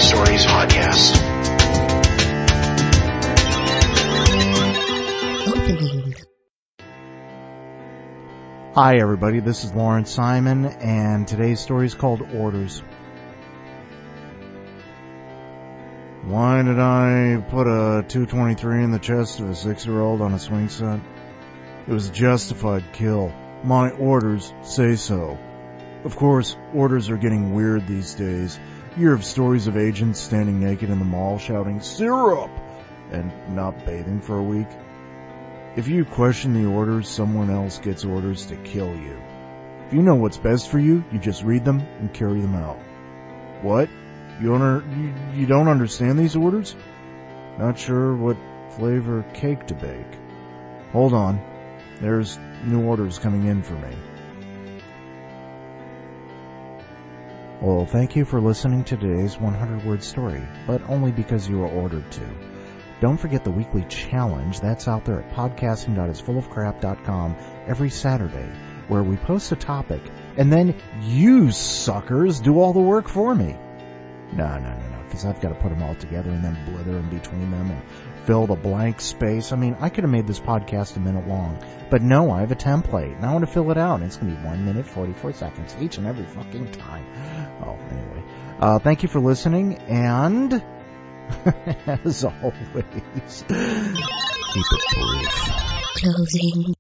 Stories podcast. Opening. Hi everybody, this is Lawrence Simon, and today's story is called Orders. Why did I put a 223 in the chest of a 6-year-old on a swing set? It was a justified kill. My orders say so. Of course, orders are getting weird these days. You hear of stories of agents standing naked in the mall shouting, "Syrup!" and not bathing for a week. If you question the orders, someone else gets orders to kill you. If you know what's best for you, you just read them and carry them out. What? You don't understand these orders? Not sure what flavor cake to bake. Hold on. There's new orders coming in for me. Well, thank you for listening to today's 100-word story, but only because you were ordered to. Don't forget the weekly challenge that's out there at podcasting.isfullofcrap.com every Saturday, where we post a topic, and then you suckers do all the work for me. No, because I've got to put them all together and then blither in between them and fill the blank space. I mean, I could have made this podcast a minute long, but no, I have a template, and I want to fill it out, and it's going to be 1 minute, 44 seconds each and every fucking time. Oh, anyway. Thank you for listening, and as always, keep it brief. Closing